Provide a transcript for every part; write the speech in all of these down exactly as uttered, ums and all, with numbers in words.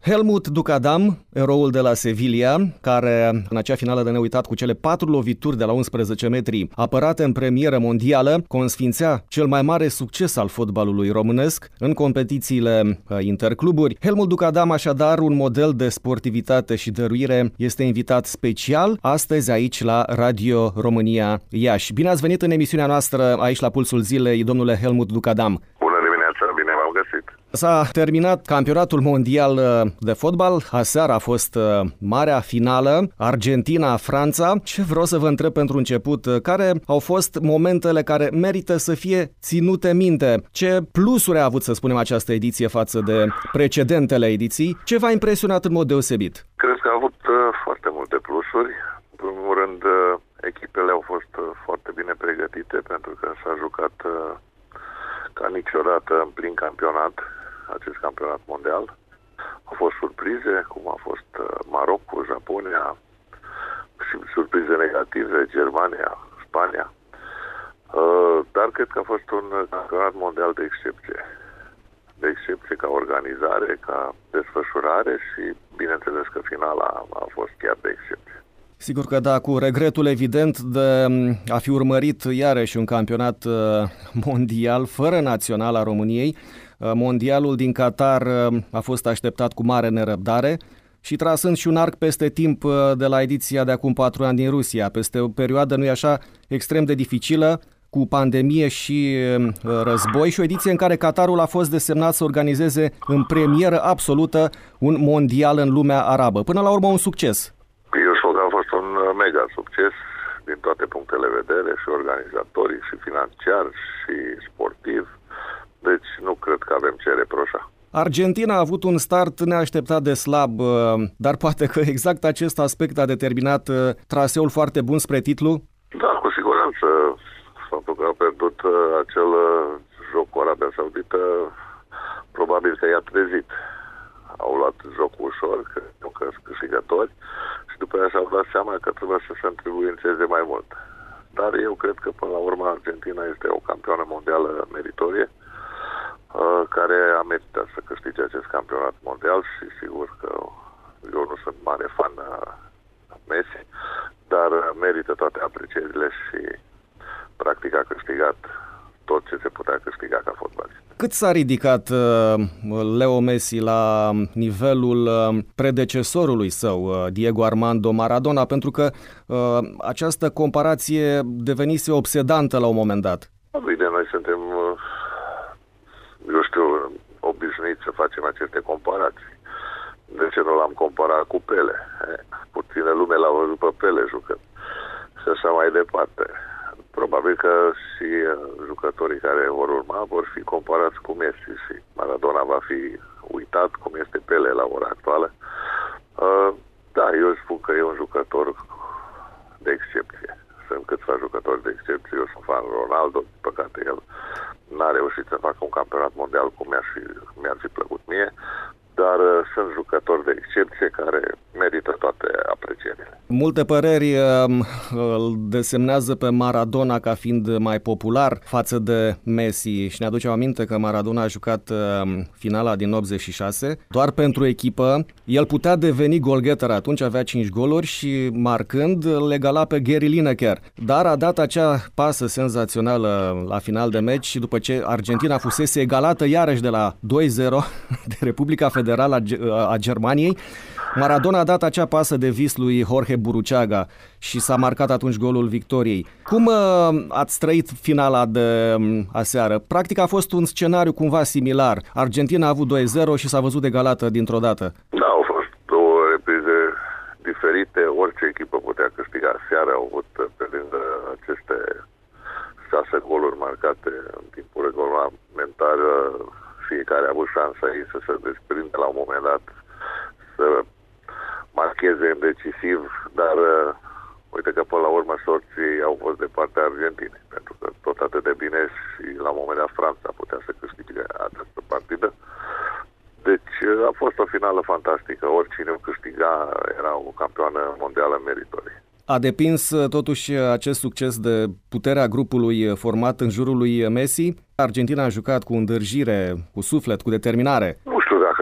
Helmut Ducadam, eroul de la Sevilla, care în acea finală de neuitat cu cele patru lovituri de la unsprezece metri apărate în premieră mondială, consfințea cel mai mare succes al fotbalului românesc în competițiile intercluburi. Helmut Ducadam, așadar, un model de sportivitate și dăruire, este invitat special astăzi aici la Radio România Iași. Bine ați venit în emisiunea noastră aici la Pulsul Zilei, domnule Helmut Ducadam. Bună dimineața, bine v-am găsit. S-a terminat campionatul mondial de fotbal. Aseară a fost marea finală, Argentina-Franța. Ce vreau să vă întreb pentru început, care au fost momentele care merită să fie ținute minte? Ce plusuri a avut, să spunem, această ediție față de precedentele ediții? Ce v-a impresionat în mod deosebit? Cred că a avut uh, foarte multe plusuri. În primul rând, uh, echipele au fost uh, foarte bine pregătite pentru că s-a jucat uh, ca niciodată în plin campionat, acest campionat mondial. Au fost surprize, cum a fost uh, Marocul, Japonia, și surprize negative, Germania, Spania. Uh, dar cred că a fost un campionat mondial de excepție. De excepție ca organizare, ca desfășurare și bineînțeles că finala a fost chiar de excepție. Sigur că da, cu regretul evident de a fi urmărit iarăși un campionat mondial fără național a României. Mondialul din Qatar a fost așteptat cu mare nerăbdare și trasând și un arc peste timp de la ediția de acum patru ani din Rusia, peste o perioadă, nu-i așa, extrem de dificilă, cu pandemie și război, și o ediție în care Qatarul a fost desemnat să organizeze în premieră absolută un mondial în lumea arabă. Până la urmă un succes. Eu spun că a fost un mega succes din toate punctele de vedere, și organizatorii, și financiar, și sportiv. Deci nu cred că avem ce reproșa. Argentina a avut un start neașteptat de slab, dar poate că exact acest aspect a determinat traseul foarte bun spre titlu? Da, cu siguranță. Faptul că au pierdut acel joc cu Arabia Saudită, probabil că i-a trezit. Au luat jocul ușor, că nu că sunt câștigători, și după aceea și-au dat seama că trebuie să se întrebuințeze mai mult. Dar eu cred că până la urmă Argentina este o campioană mondială meritorie, care a meritat să câștige acest campionat mondial, și sigur că eu nu sunt mare fan Messi, dar merită toate aprecierile și practic a câștigat tot ce se putea câștiga ca fotbalist. Cât s-a ridicat Leo Messi la nivelul predecesorului său, Diego Armando Maradona, pentru că această comparație devenise obsedantă la un moment dat? Bine, noi suntem, eu știu, obișnuiți să facem aceste comparații. De ce nu l-am comparat cu Pele? Puține lume l-a văzut pe Pele jucând și așa mai departe. Probabil că și jucătorii care vor urma vor fi comparați cu Messi și Maradona va fi uitat, cum este Pele la ora actuală. Da, eu spun că e un jucător de excepție. Sunt câțiva jucători de excepție. Eu sunt fan Ronaldo, păcate el n-a reușit să facă un campionat mondial cum mi-ar fi, mi-ar fi plăcut mie, dar sunt jucători de excepție care merită toate aprecierile. Multe păreri îl desemnează pe Maradona ca fiind mai popular față de Messi, și ne aducem aminte că Maradona a jucat finala din optzeci și șase doar pentru echipă. El putea deveni goalgetter, atunci avea cinci goluri și marcând îl egala pe Gary Lineker, dar a dat acea pasă senzațională la final de meci și după ce Argentina fusese egalată iarăși de la doi zero de Republica Federală a Germaniei, Maradona a dat acea pasă de vis lui Jorge Buruchaga și s-a marcat atunci golul victoriei. Cum uh, ați trăit finala de um, aseară? Practic a fost un scenariu cumva similar. Argentina a avut doi zero și s-a văzut egalată dintr-o dată. Da, au fost două reprize diferite. Orice echipă putea câștiga. Seara au avut, pe lângă aceste șase goluri marcate în timpul regulamentar, fiecare a avut șansa ei să se desprindă la un moment dat, să marcheze în decisiv, dar uh, uite că până la urmă sorții au fost de partea Argentinei, pentru că tot atât de bine și la un moment dat Franța putea să câștige această partidă. Deci uh, a fost o finală fantastică, oricine o câștiga era o campioană mondială meritorie. A depins totuși acest succes de puterea grupului format în jurul lui Messi? Argentina a jucat cu îndârjire, cu suflet, cu determinare. Nu știu dacă ne-a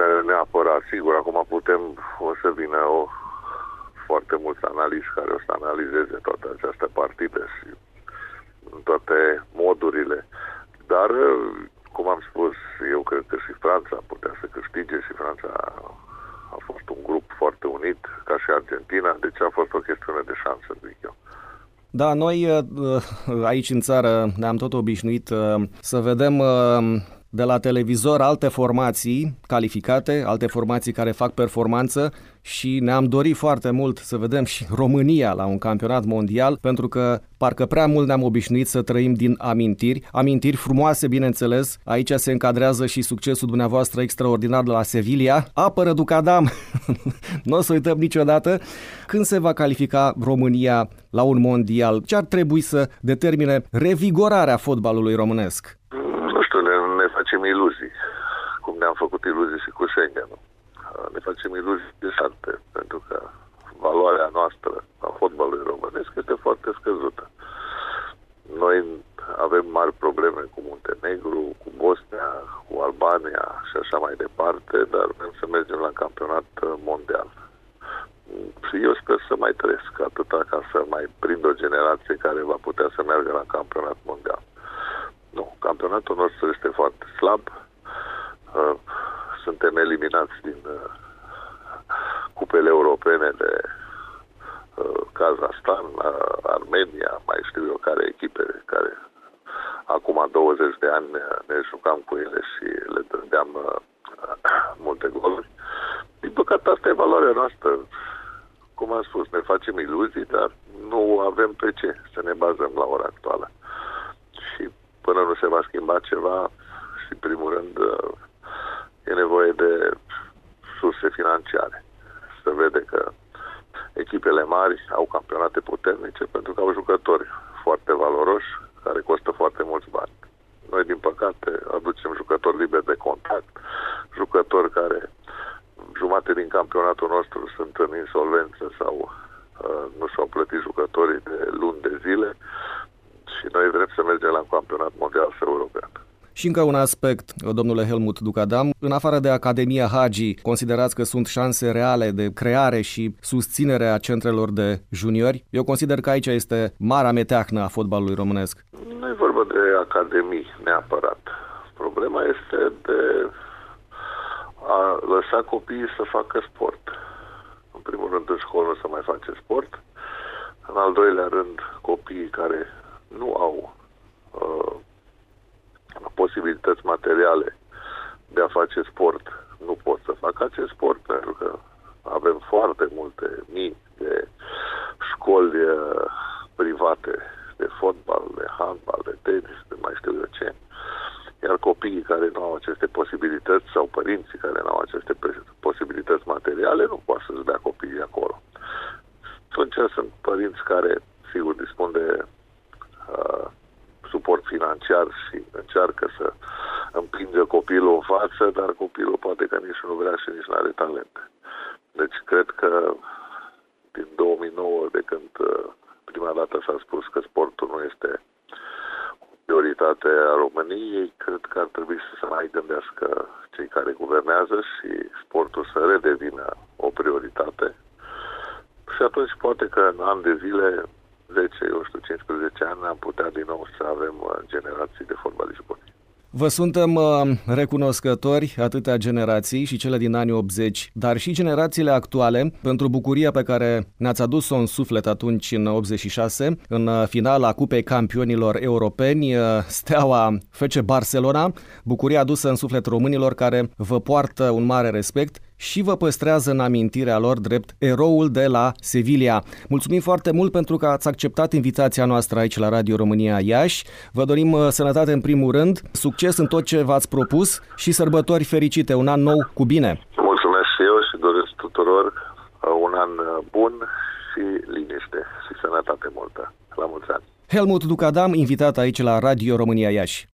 neapărat, sigur, acum putem, o să vină o, foarte mulți analiști care o să analizeze toată această partidă și în toate modurile. Dar, cum am spus, eu cred că și Franța putea să câștige și Franța a fost un grup foarte unit, ca și Argentina, deci a fost o chestiune de șansă, zic eu. Da, noi aici în țară ne-am tot obișnuit să vedem de la televizor alte formații calificate, alte formații care fac performanță și ne-am dorit foarte mult să vedem și România la un campionat mondial, pentru că parcă prea mult ne-am obișnuit să trăim din amintiri, amintiri frumoase, bineînțeles. Aici se încadrează și succesul dumneavoastră extraordinar de la Sevilla. Apără Ducadam, nu o să uităm niciodată. Când se va califica România la un mondial, ce ar trebui să determine revigorarea fotbalului românesc? Nu știu, ne, ne facem iluzii, cum ne-am făcut iluzii și cu Schengen-ul. Ne facem iluzii interesante, pentru că valoarea noastră a fotbalului românesc este foarte scăzută. Noi avem mari probleme cu Muntenegru, cu Bosnia, cu Albania și așa mai departe, dar vrem să mergem la campionat mondial. Și eu sper să mai trăiesc atâta ca să mai prind o generație care va putea să meargă la campionat mondial. Nu, campionatul nostru este foarte slab. Suntem eliminați din cupele europene de Kazahstan, Armenia, mai știu eu care echipe care acum douăzeci de ani ne jucam cu ele și le dădeam multe goluri. Din păcate, asta e valoarea noastră. Cum am spus, ne facem iluzii, dar nu avem pe ce să ne bazăm la ora actuală. Și până nu se va schimba ceva, și în primul rând e nevoie de surse financiare. Se vede că echipele mari au campionate puternice pentru că au jucători foarte valoroși, care costă foarte mulți bani. Noi, din păcate, aducem jucători liberi de contact, jucători care jumate din campionatul nostru sunt în insolvență sau uh, nu și-au plătit jucătorii de luni de zile și noi vrem să mergem la un campionat mondial sau european. Și încă un aspect, domnule Helmut Ducadam, în afară de Academia Hagi, considerați că sunt șanse reale de creare și susținere a centrelor de juniori? Eu consider că aici este marea meteahnă a fotbalului românesc. Nu e vorba de academii neapărat. Problema este de a lăsa copiii să facă sport. În primul rând, în școală să mai face sport. În al doilea rând, copiii care nu au uh, posibilități materiale de a face sport, nu pot să facă acest sport, pentru că avem foarte multe mii de școli uh, private de fotbal, de handbal, de tenis, de mai știu eu ce. Iar copiii care nu au aceste posibilități sau părinții care nu au aceste posibilități materiale nu pot să-și dea copiii acolo. Atunci sunt părinți care, sigur, dispun de uh, suport financiar și încearcă să împingă copilul în față, dar copilul poate că nici nu vrea și nici nu are talent. Deci cred că din două mii nouă, de când uh, prima dată s-a spus că sportul nu este prioritate a României, cred că ar trebui să se mai gândească cei care guvernează și sportul să redevină o prioritate. Și atunci poate că în ani de zile, zece, eu știu, cincisprezece ani, am putea din nou să avem generații de fotbaliști buni. Vă suntem recunoscători, atâtea generații, și cele din anii optzeci, dar și generațiile actuale, pentru bucuria pe care ne-ați adus-o în suflet atunci, în optzeci și șase, în finala Cupei Campionilor Europeni, Steaua F C Barcelona, bucuria adusă în suflet românilor care vă poartă un mare respect și vă păstrează în amintirea lor drept eroul de la Sevilla. Mulțumim foarte mult pentru că ați acceptat invitația noastră aici la Radio România Iași. Vă dorim sănătate în primul rând, succes în tot ce v-ați propus și sărbători fericite, un an nou cu bine. Mulțumesc și eu și doresc tuturor un an bun și liniște și sănătate multă. La mulți ani. Helmut Ducadam, invitat aici la Radio România Iași.